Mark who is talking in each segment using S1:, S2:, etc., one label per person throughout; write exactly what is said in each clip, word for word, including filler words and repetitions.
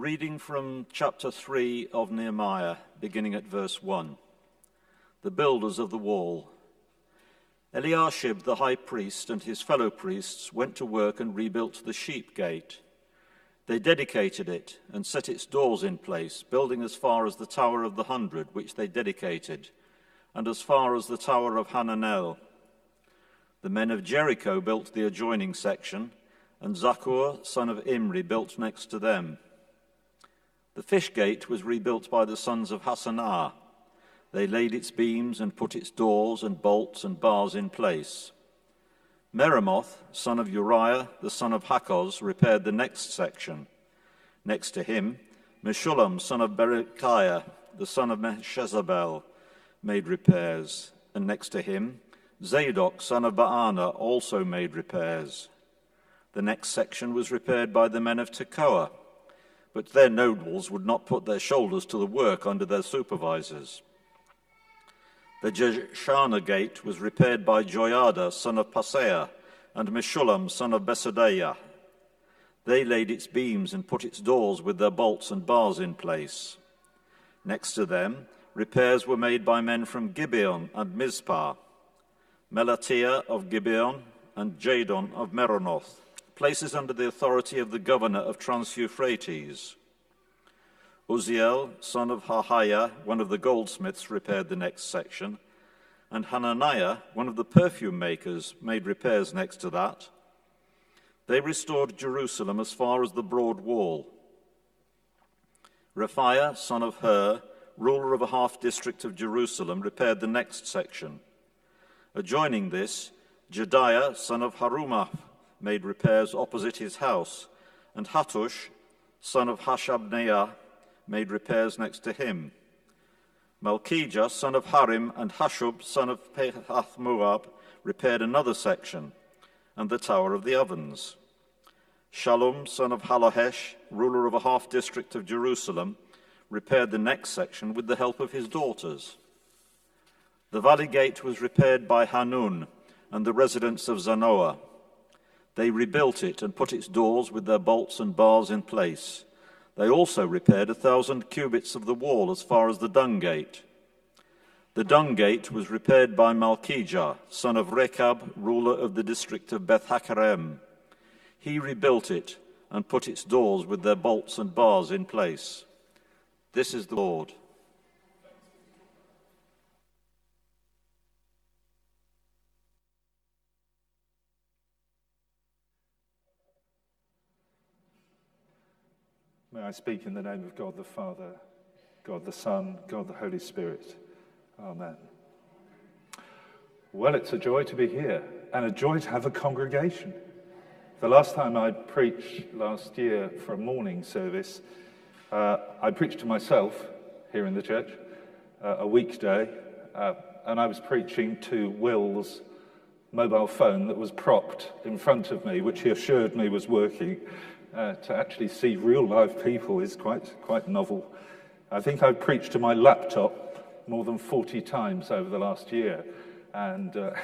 S1: Reading from chapter three of Nehemiah, beginning at verse one. The builders of the wall. Eliashib the high priest and his fellow priests went to work and rebuilt the sheep gate. They dedicated it and set its doors in place, building as far as the Tower of the Hundred, which they dedicated, and as far as the Tower of Hananel. The men of Jericho built the adjoining section, and Zakur, son of Imri, built next to them. The fish gate was rebuilt by the sons of Hassanah. They laid its beams and put its doors and bolts and bars in place. Meremoth, son of Uriah, the son of Hakkoz, repaired the next section. Next to him, Meshullam, son of Berechiah, the son of Meshezabel, made repairs. And next to him, Zadok, son of Baana, also made repairs. The next section was repaired by the men of Tekoa, but their nobles would not put their shoulders to the work under their supervisors. The Jeshana gate was repaired by Joiada, son of Paseah, and Meshullam, son of Besodeiah. They laid its beams and put its doors with their bolts and bars in place. Next to them, repairs were made by men from Gibeon and Mizpah, Melatiah of Gibeon and Jadon of Meronoth, places under the authority of the governor of Trans-Euphrates. Uzziel, son of Harhaiah, one of the goldsmiths, repaired the next section, and Hananiah, one of the perfume makers, made repairs next to that. They restored Jerusalem as far as the broad wall. Raphiah, son of Hur, ruler of a half-district of Jerusalem, repaired the next section. Adjoining this, Jediah, son of Harumaph, made repairs opposite his house, and Hattush, son of Hashabneah, made repairs next to him. Malchijah, son of Harim, and Hashub, son of Pahath-Moab, repaired another section, and the Tower of the Ovens. Shallum, son of Halohesh, ruler of a half-district of Jerusalem, repaired the next section with the help of his daughters. The valley gate was repaired by Hanun and the residents of Zanoah. They rebuilt it and put its doors with their bolts and bars in place. They also repaired a thousand cubits of the wall as far as the dung gate. The dung gate was repaired by Malchijah, son of Rechab, ruler of the district of Beth-Hakerem. He rebuilt it and put its doors with their bolts and bars in place. This is the Lord.
S2: May I speak in the name of God the Father, God the Son, God the Holy Spirit. Amen. Well, it's a joy to be here and a joy to have a congregation. The last time I preached last year for a morning service, uh, I preached to myself here in the church, uh, a weekday, uh, and I was preaching to Will's mobile phone that was propped in front of me, which he assured me was working. Uh, to actually see real live people is quite quite novel. I think I've preached to my laptop more than forty times over the last year, and uh,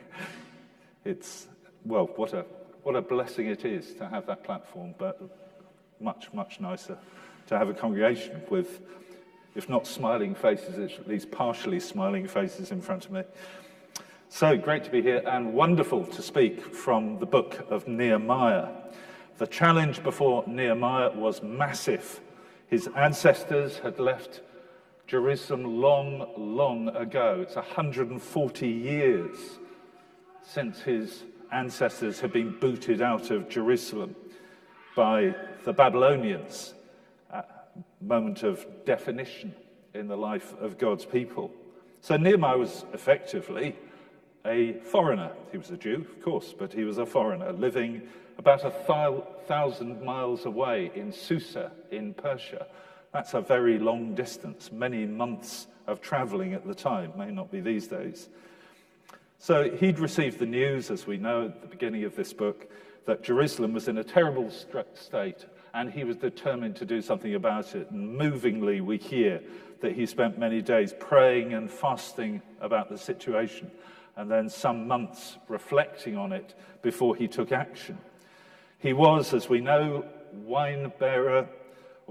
S2: it's, well, what a what a blessing it is to have that platform, but much, much nicer to have a congregation with, if not smiling faces, at least partially smiling faces in front of me. So great to be here and wonderful to speak from the book of Nehemiah. The challenge before Nehemiah was massive. His ancestors had left Jerusalem long, long ago. It's one hundred forty years since his ancestors had been booted out of Jerusalem by the Babylonians, a moment of definition in the life of God's people. So Nehemiah was effectively a foreigner. He was a Jew, of course, but he was a foreigner living about a thousand miles away in Susa in Persia. That's a very long distance, many months of traveling at the time, may not be these days. So he'd received the news, as we know at the beginning of this book, that Jerusalem was in a terrible state, and he was determined to do something about it. And movingly we hear that he spent many days praying and fasting about the situation, and then some months reflecting on it before he took action. He was, as we know, wine bearer, or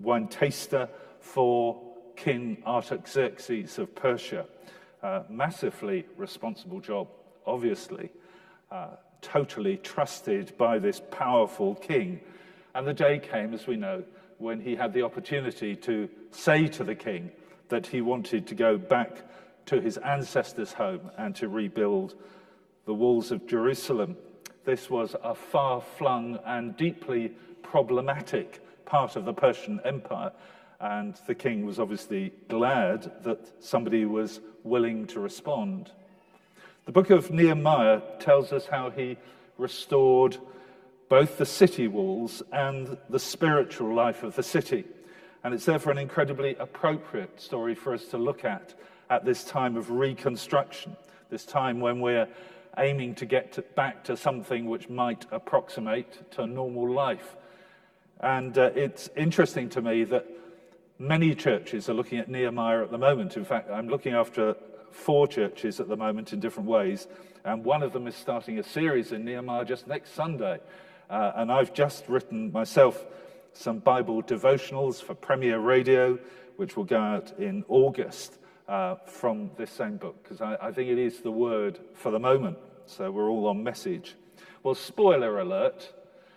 S2: wine taster for King Artaxerxes of Persia. Uh, massively responsible job, obviously. Uh, totally trusted by this powerful king. And the day came, as we know, when he had the opportunity to say to the king that he wanted to go back to his ancestors' home and to rebuild the walls of Jerusalem. This was a far-flung and deeply problematic part of the Persian Empire, and the king was obviously glad that somebody was willing to respond. The book of Nehemiah tells us how he restored both the city walls and the spiritual life of the city. And it's therefore an incredibly appropriate story for us to look at at this time of reconstruction, this time when we're aiming to get to, back to something which might approximate to normal life. And uh, it's interesting to me that many churches are looking at Nehemiah at the moment. In fact, I'm looking after four churches at the moment in different ways, and one of them is starting a series in Nehemiah just next Sunday. Uh, and I've just written myself some Bible devotionals for Premier Radio, which will go out in August uh, from this same book, because I, I think it is the word for the moment, so we're all on message. Well, spoiler alert,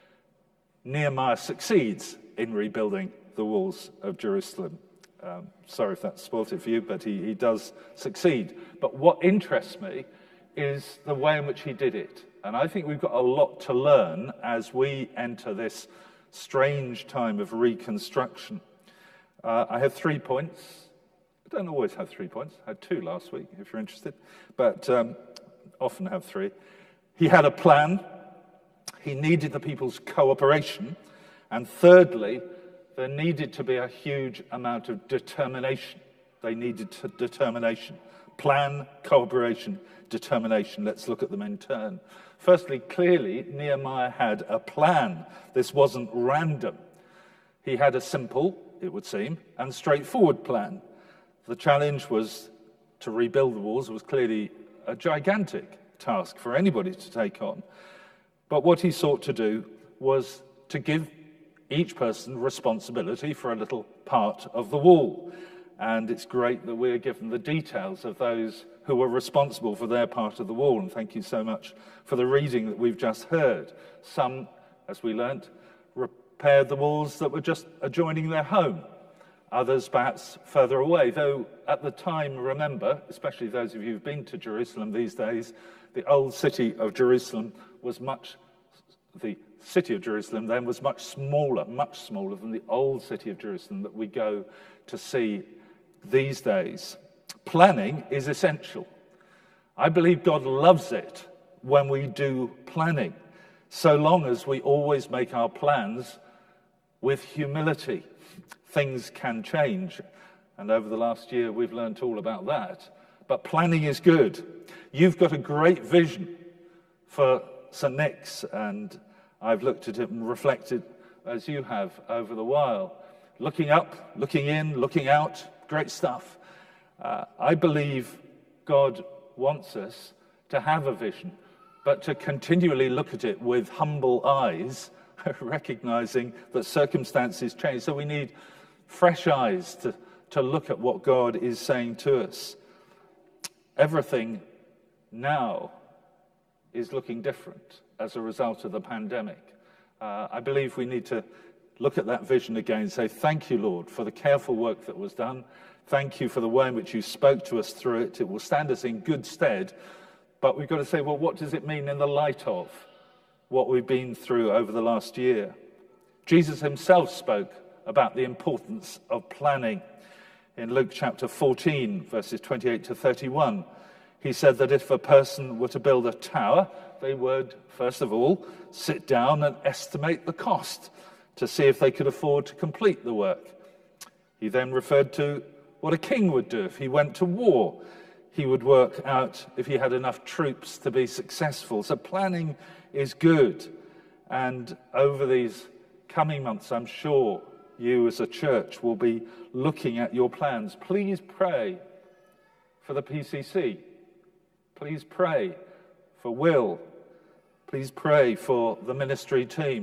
S2: Nehemiah succeeds in rebuilding the walls of Jerusalem. Um, sorry if that spoiled it for you, but he, he does succeed. But what interests me is the way in which he did it. And I think we've got a lot to learn as we enter this strange time of reconstruction. Uh, I have three points. I don't always have three points. I had two last week, if you're interested, but um, often have three. He had a plan. He needed the people's cooperation. And thirdly, there needed to be a huge amount of determination. They needed to determination. Plan, cooperation, determination. Let's look at them in turn. Firstly, clearly, Nehemiah had a plan. This wasn't random. He had a simple, it would seem, and straightforward plan. The challenge was to rebuild the walls. It was clearly a gigantic task for anybody to take on. But what he sought to do was to give each person responsibility for a little part of the wall. And it's great that we're given the details of those who were responsible for their part of the wall. And thank you so much for the reading that we've just heard. Some, as we learnt, repaired the walls that were just adjoining their home. Others perhaps further away, though at the time, remember, especially those of you who've been to Jerusalem these days, the old city of Jerusalem was much, the city of Jerusalem then was much smaller, much smaller than the old city of Jerusalem that we go to see these days. Planning is essential. I believe God loves it when we do planning, so long as we always make our plans with humility. Things can change, and over the last year we've learned all about that. But planning is good. You've got a great vision for Saint Nick's, and I've looked at it and reflected as you have over the while. Looking up, looking in, looking out, great stuff. Uh, I believe God wants us to have a vision, but to continually look at it with humble eyes, recognizing that circumstances change. So we need fresh eyes to, to look at what God is saying to us. Everything now is looking different as a result of the pandemic. Uh, I believe we need to look at that vision again and say, thank you, Lord, for the careful work that was done. Thank you for the way in which you spoke to us through it. It will stand us in good stead. But we've got to say, well, what does it mean in the light of what we've been through over the last year? Jesus himself spoke about the importance of planning. In Luke chapter fourteen, verses twenty-eight to thirty-one, he said that if a person were to build a tower, they would, first of all, sit down and estimate the cost to see if they could afford to complete the work. He then referred to what a king would do if he went to war. He would work out if he had enough troops to be successful. So planning is good. And over these coming months, I'm sure you as a church will be looking at your plans. Please pray for the P C C. Please pray for Will. Please pray for the ministry team.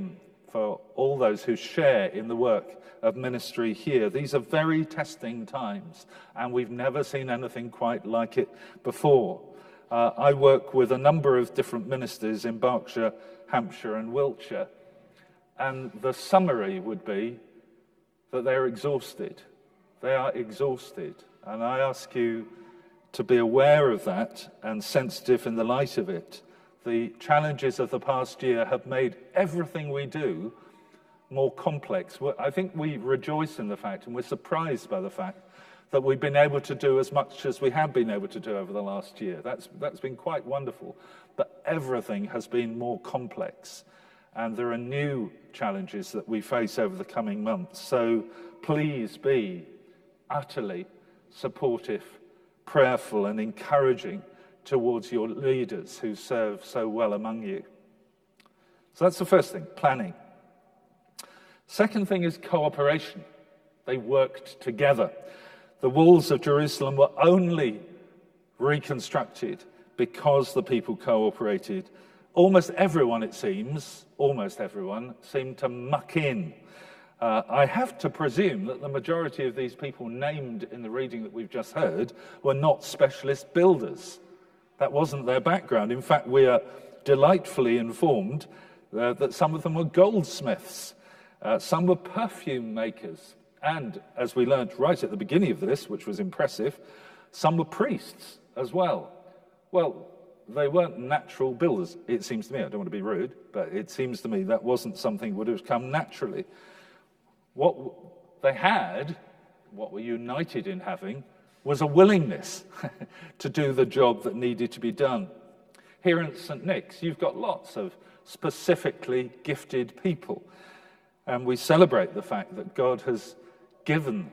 S2: for all those who share in the work of ministry here. These are very testing times, and we've never seen anything quite like it before. Uh, I work with a number of different ministers in Berkshire, Hampshire, and Wiltshire, and the summary would be that they're exhausted. They are exhausted, and I ask you to be aware of that and sensitive in the light of it. The challenges of the past year have made everything we do more complex. I think we rejoice in the fact, and we're surprised by the fact, that we've been able to do as much as we have been able to do over the last year. That's, that's been quite wonderful. But everything has been more complex, and there are new challenges that we face over the coming months. So please be utterly supportive, prayerful, and encouraging towards your leaders who serve so well among you. So that's the first thing, planning. Second thing is cooperation. They worked together. The walls of Jerusalem were only reconstructed because the people cooperated. Almost everyone, it seems, almost everyone, seemed to muck in. Uh, I have to presume that the majority of these people named in the reading that we've just heard were not specialist builders. That wasn't their background. In fact, we are delightfully informed uh, that some of them were goldsmiths, uh, some were perfume makers, and, as we learnt right at the beginning of this, which was impressive, some were priests as well. Well, they weren't natural builders, it seems to me. I don't want to be rude, but it seems to me that wasn't something that would have come naturally. What they had, what were united in having, was a willingness to do the job that needed to be done. Here in Saint Nick's, you've got lots of specifically gifted people. And we celebrate the fact that God has given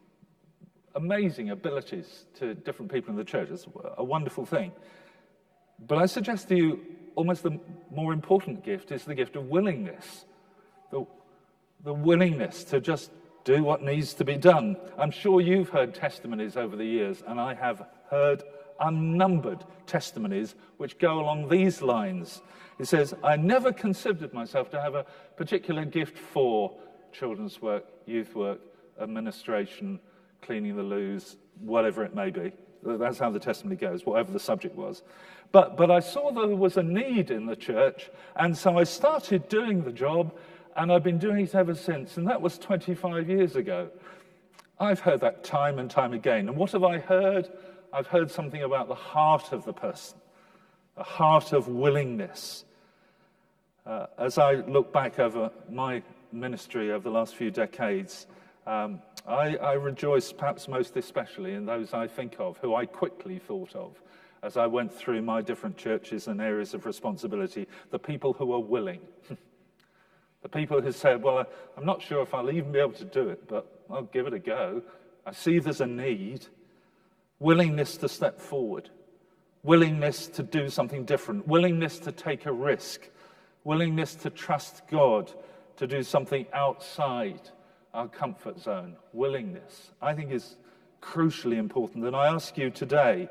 S2: amazing abilities to different people in the church. It's a wonderful thing. But I suggest to you, almost the more important gift is the gift of willingness. The, the willingness to just do what needs to be done. I'm sure you've heard testimonies over the years, and I have heard unnumbered testimonies which go along these lines. It says, I never considered myself to have a particular gift for children's work, youth work, administration, cleaning the loos, whatever it may be. That's how the testimony goes, whatever the subject was. But, but I saw there was a need in the church, and so I started doing the job, and I've been doing it ever since, and that was twenty-five years ago. I've heard that time and time again. And what have I heard? I've heard something about the heart of the person, a heart of willingness. Uh, as I look back over my ministry over the last few decades, um, I, I rejoice perhaps most especially in those I think of, who I quickly thought of as I went through my different churches and areas of responsibility, the people who are willing. The people who said, well, I'm not sure if I'll even be able to do it, but I'll give it a go. I see there's a need. Willingness to step forward. Willingness to do something different. Willingness to take a risk. Willingness to trust God to do something outside our comfort zone. Willingness, I think, is crucially important. And I ask you today,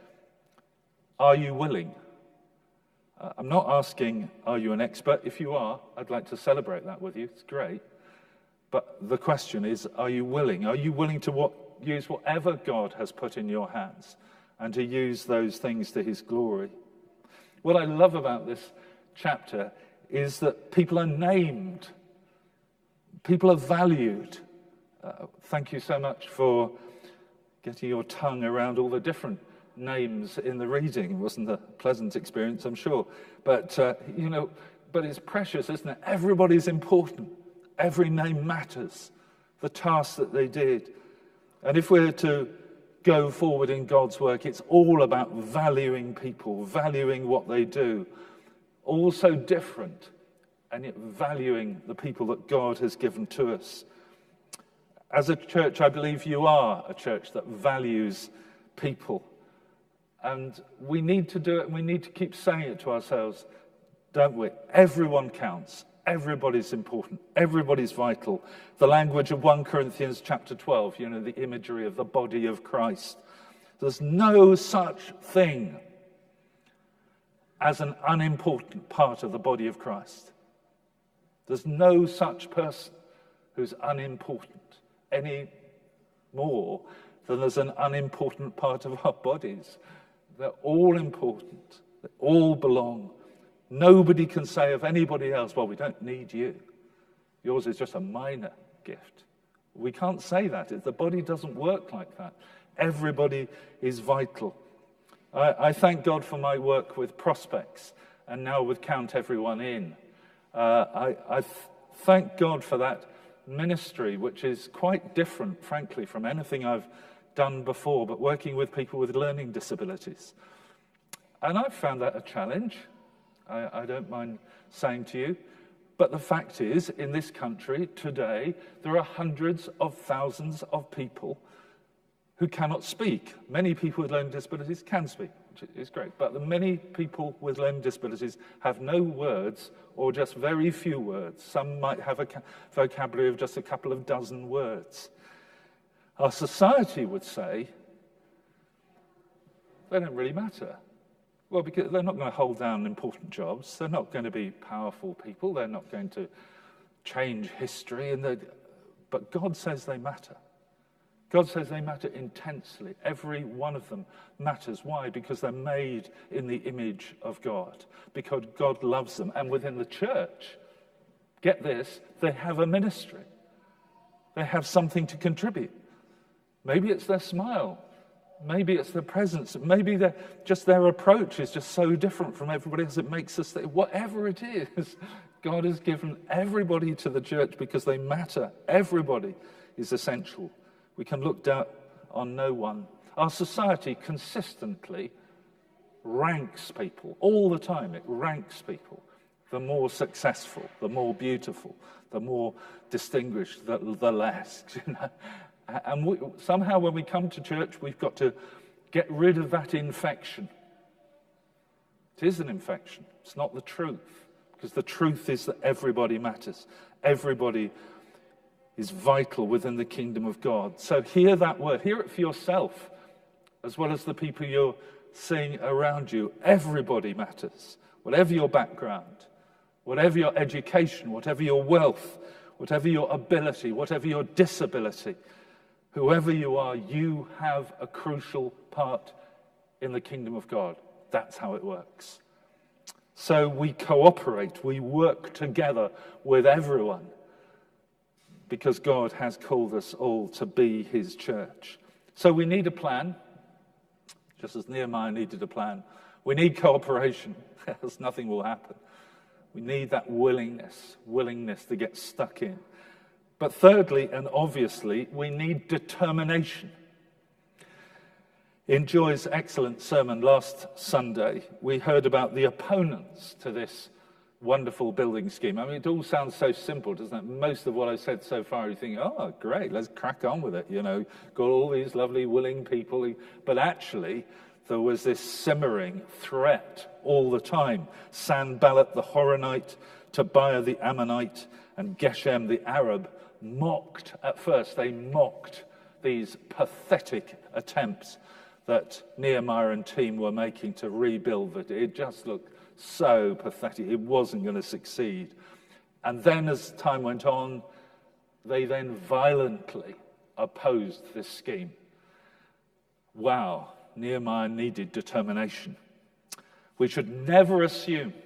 S2: are you willing? Uh, I'm not asking, are you an expert? If you are, I'd like to celebrate that with you. It's great. But the question is, are you willing? Are you willing to what, use whatever God has put in your hands and to use those things to his glory? What I love about this chapter is that people are named. People are valued. Uh, thank you so much for getting your tongue around all the different names in the reading. It wasn't a pleasant experience, I'm sure. But, uh, you know, but it's precious, isn't it? Everybody's important. Every name matters. The task that they did. And if we're to go forward in God's work, it's all about valuing people, valuing what they do. All so different, and yet valuing the people that God has given to us. As a church, I believe you are a church that values people. And we need to do it, and we need to keep saying it to ourselves, don't we? Everyone counts. Everybody's important. Everybody's vital. The language of First Corinthians chapter twelve, you know, the imagery of the body of Christ. There's no such thing as an unimportant part of the body of Christ. There's no such person who's unimportant any more than there's an unimportant part of our bodies. They're all important. They all belong. Nobody can say of anybody else, well, we don't need you. Yours is just a minor gift. We can't say that. The body doesn't work like that. Everybody is vital. I, I thank God for my work with Prospects and now with Count Everyone In. Uh, I, I th- thank God for that ministry, which is quite different, frankly, from anything I've done before, but working with people with learning disabilities. And I've found that a challenge, I, I don't mind saying to you. But the fact is, in this country today, there are hundreds of thousands of people who cannot speak. Many people with learning disabilities can speak, which is great. But the many people with learning disabilities have no words or just very few words. Some might have a vocabulary of just a couple of dozen words. Our society would say, they don't really matter. Well, because they're not going to hold down important jobs. They're not going to be powerful people. They're not going to change history. And but God says they matter. God says they matter intensely. Every one of them matters. Why? Because they're made in the image of God. Because God loves them. And within the church, get this, they have a ministry. They have something to contribute. Maybe it's their smile. Maybe it's their presence. Maybe just their approach is just so different from everybody else. It makes us think, whatever it is, God has given everybody to the church because they matter. Everybody is essential. We can look down on no one. Our society consistently ranks people all the time. It ranks people. The more successful, the more beautiful, the more distinguished, the, the less. You know? And we, somehow when we come to church, we've got to get rid of that infection. It is an infection. It's not the truth. Because the truth is that everybody matters. Everybody is vital within the kingdom of God. So hear that word. Hear it for yourself, as well as the people you're seeing around you. Everybody matters. Whatever your background, whatever your education, whatever your wealth, whatever your ability, whatever your disability, whoever you are, you have a crucial part in the kingdom of God. That's how it works. So we cooperate, we work together with everyone because God has called us all to be his church. So we need a plan, just as Nehemiah needed a plan. We need cooperation, else nothing will happen. We need that willingness, willingness to get stuck in. But thirdly, and obviously, we need determination. In Joy's excellent sermon last Sunday, we heard about the opponents to this wonderful building scheme. I mean, it all sounds so simple, doesn't it? Most of what I've said so far, you think, oh, great, let's crack on with it. You know, got all these lovely, willing people. But actually, there was this simmering threat all the time. Sanballat the Horonite, Tobiah the Ammonite, and Geshem the Arab mocked at first. They mocked these pathetic attempts that Nehemiah and team were making to rebuild it. It just looked so pathetic. It wasn't going to succeed. And then as time went on, they then violently opposed this scheme. Wow, Nehemiah needed determination. We should never assume,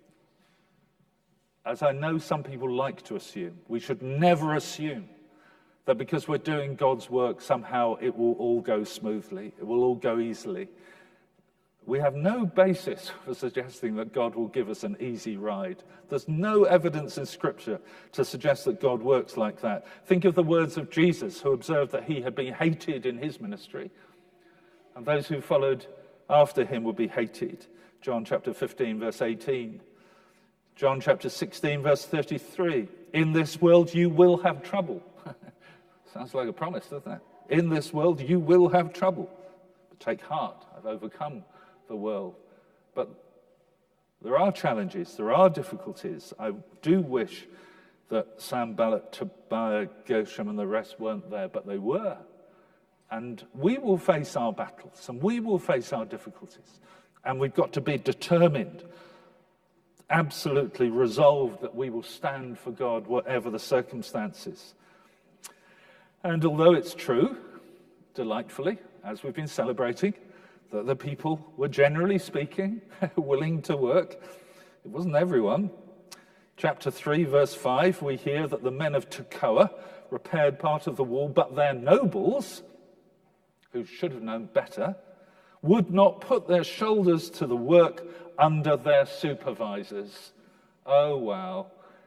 S2: as I know some people like to assume, we should never assume that because we're doing God's work, somehow it will all go smoothly, it will all go easily. We have no basis for suggesting that God will give us an easy ride. There's no evidence in Scripture to suggest that God works like that. Think of the words of Jesus, who observed that he had been hated in his ministry, and those who followed after him would be hated. John chapter fifteen, verse eighteen. John chapter sixteen, verse thirty-three. In this world you will have trouble. Sounds like a promise, doesn't it? In this world you will have trouble. But take heart, I've overcome the world. But there are challenges, there are difficulties. I do wish that Sanballat, Tobiah, Geshem and the rest weren't there, but they were. And we will face our battles, and we will face our difficulties. And we've got to be determined absolutely resolved that we will stand for God whatever the circumstances. And although it's true, delightfully, as we've been celebrating, that the people were generally speaking willing to work, it wasn't everyone. Chapter three, verse five, we hear that the men of Tekoa repaired part of the wall, but their nobles, who should have known better, would not put their shoulders to the work under their supervisors. Oh, wow.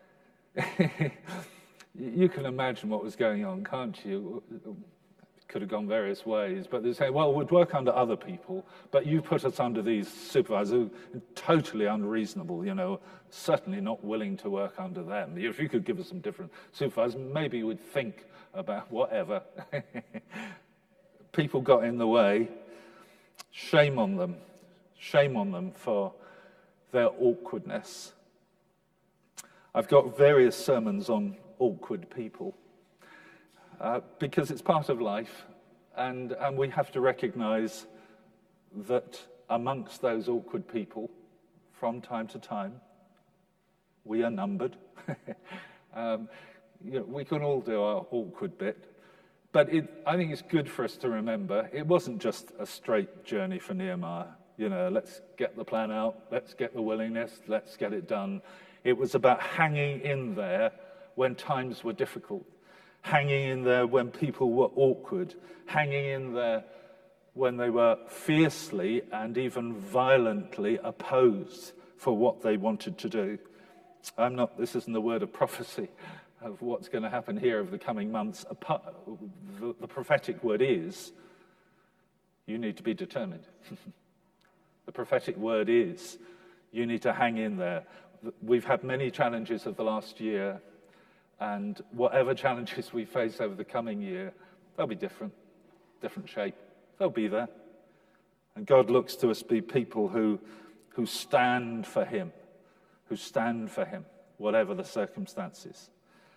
S2: You can imagine what was going on, can't you? It could have gone various ways, but they say, well, we'd work under other people, but you put us under these supervisors who are totally unreasonable, you know, certainly not willing to work under them. If you could give us some different supervisors, maybe we'd think about whatever. People got in the way. Shame on them. Shame on them for their awkwardness. I've got various sermons on awkward people uh, because it's part of life, and, and we have to recognize that amongst those awkward people, from time to time, we are numbered. um, you know, we can all do our awkward bit. But it, I think it's good for us to remember, it wasn't just a straight journey for Nehemiah. You know, let's get the plan out, let's get the willingness, let's get it done. It was about hanging in there when times were difficult, hanging in there when people were awkward, hanging in there when they were fiercely and even violently opposed for what they wanted to do. I'm not, this isn't the word of prophecy of what's going to happen here over the coming months. The, the prophetic word is, you need to be determined. The prophetic word is, you need to hang in there. We've had many challenges of the last year, and whatever challenges we face over the coming year, they'll be different, different shape. They'll be there. And God looks to us be people who, who stand for him, who stand for him, whatever the circumstances.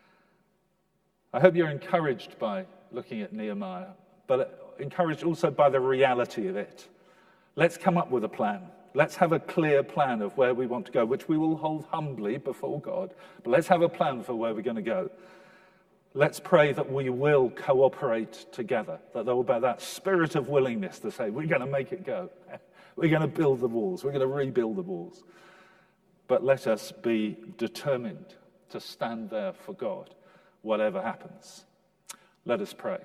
S2: I hope you're encouraged by looking at Nehemiah, but encouraged also by the reality of it. Let's come up with a plan. Let's have a clear plan of where we want to go, which we will hold humbly before God. But let's have a plan for where we're going to go. Let's pray that we will cooperate together, that there will be that spirit of willingness to say, we're going to make it go. We're going to build the walls. We're going to rebuild the walls. But let us be determined to stand there for God, whatever happens. Let us pray.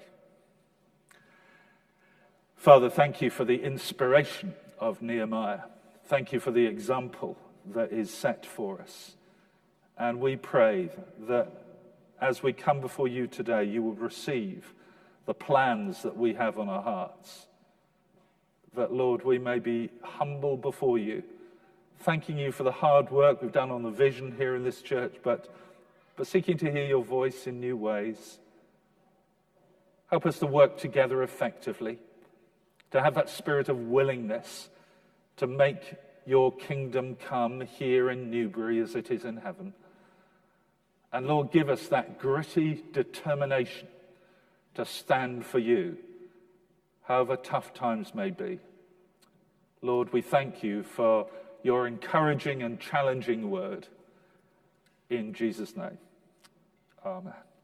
S2: Father, thank you for the inspiration of Nehemiah. Thank you for the example that is set for us. And we pray that as we come before you today, you will receive the plans that we have on our hearts. That, Lord, we may be humble before you, thanking you for the hard work we've done on the vision here in this church, but, but seeking to hear your voice in new ways. Help us to work together effectively, to have that spirit of willingness to make your kingdom come here in Newbury as it is in heaven. And Lord, give us that gritty determination to stand for you, however tough times may be. Lord, we thank you for your encouraging and challenging word. In Jesus' name, amen.